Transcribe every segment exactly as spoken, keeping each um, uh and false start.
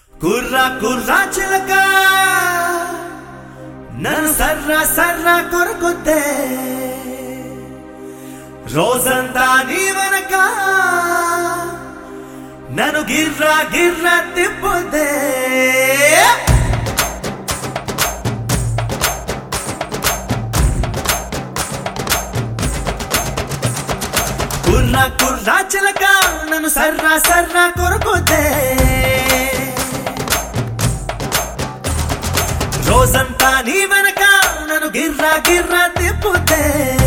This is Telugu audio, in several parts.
కుర్రా కుర్రా చిలక నన్ను సర్రా సర్రా కొరకొద్దే రోజంతా నీ వెనక నన్ను గిర్రా గిర్రా తిప్పొద్దే కుర్రా కుర్రా చిలక నన్ను సర్రా సర్రా కొరకొద్దే రోజంతా నీ వెనక నన్ను గిర్రా గిర్రా తిప్పుతే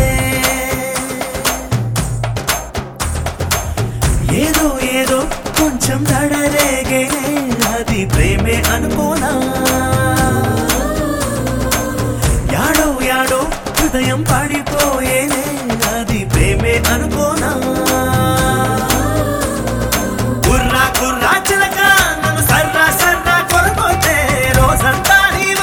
ఏదో ఏదో కొంచెం దడరేగే అది ప్రేమే అనుకోనా యాడో యాడో హృదయం పడిపోయేనే అది ప్రేమే అనుకోనా కుర్రా కుర్రా చిలక నన్ను సర్రా సర్రా కొరకొద్దే రోజంతా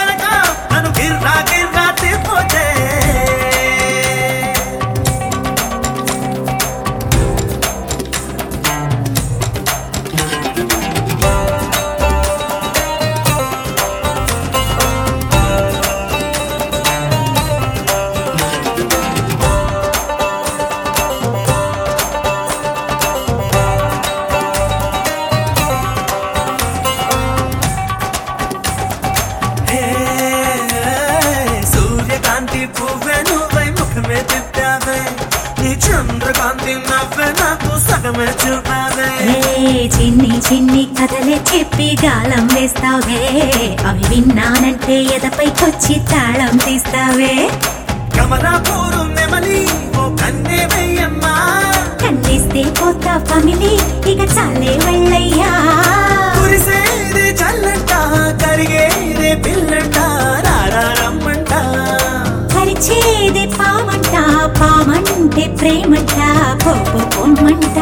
చిన్ని చిన్ని కథలే చెప్పి గాలం వేస్తావే అవి విన్నానంటే ఎదపైకొచ్చి తాళం తీస్తావే కమలాపూరు నెమలి ఓ కన్నే వెయ్యమ్మా కన్నిస్తే పోత ఫమిలి ఇక చాలే వెళ్ళయ్యా కురిసేదే చల్లంట కరిగేదే పిల్లంట రారమ్మంట కరిచేదే పామంట పామంటే ప్రేమంట పోపు పొమ్మంట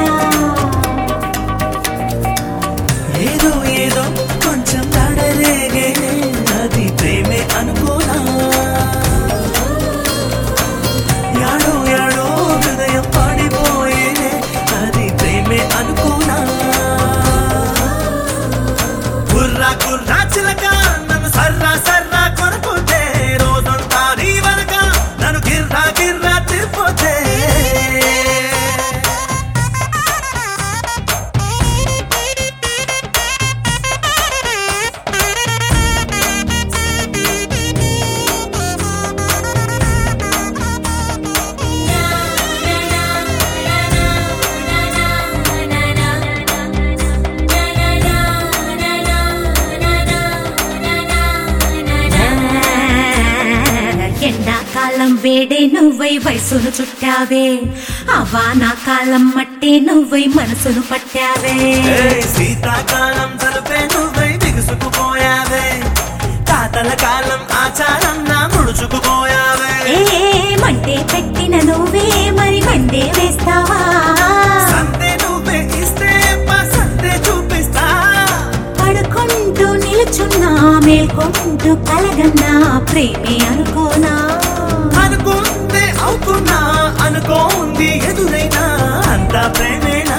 ఏదో ఏదో కొంచెం దడరేగే అది ప్రేమే అనుకోనా యాడో యాడో హృదయం పడిపోయేనే అది ప్రేమే అనుకోనా కుర్రా కుర్రా చిలక నన్ను సర్రా సర్రా కొనుక్కుంటే రోజంతా నీ వెనక నన్ను గిర్రా గిర్రా తిప్పొద్దే ఎండాకాలం వేడే నువ్వై వయసును చుట్టావే అవానా కాలం మట్టే నువ్వై మనసును పట్టావే శీతాకాలం తలుపే నువ్వై బిగుసుకుపోయావే తాతల కాలం ఆచారం నా ముడుచుకుపోయావే మంటే పెట్టిన నువ్వే మరి మండే వేస్తావా సంతే నువ్వే ఇస్తే సంతే చూపిస్తా పడుకుంటూ నిలుచున్నా మేల్కొంటూ కలగన్నా ప్రేమే అనుకోనా అనుకుంటే అవుతున్నా అనుకోంది ఎదురైనా అంతా ప్రేమేనా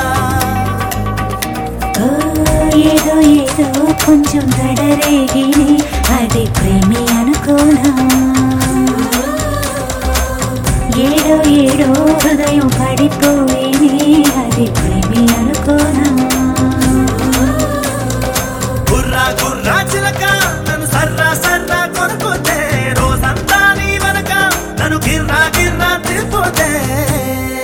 ఏదో ఏదో కొంచెం దడరేగిని అది ప్రేమే అనుకోనా ఏడో ఏడో హృదయం పడిపోయిని అది ప్రేమే అనుకోనా గుర్రా గుర్రా చిలక నన్ను సర్రా సర్రా కొనుక్కుంటే రోజంతా నీ వెనక నన్ను గిర్రా గిర్రా తిప్పొద్దే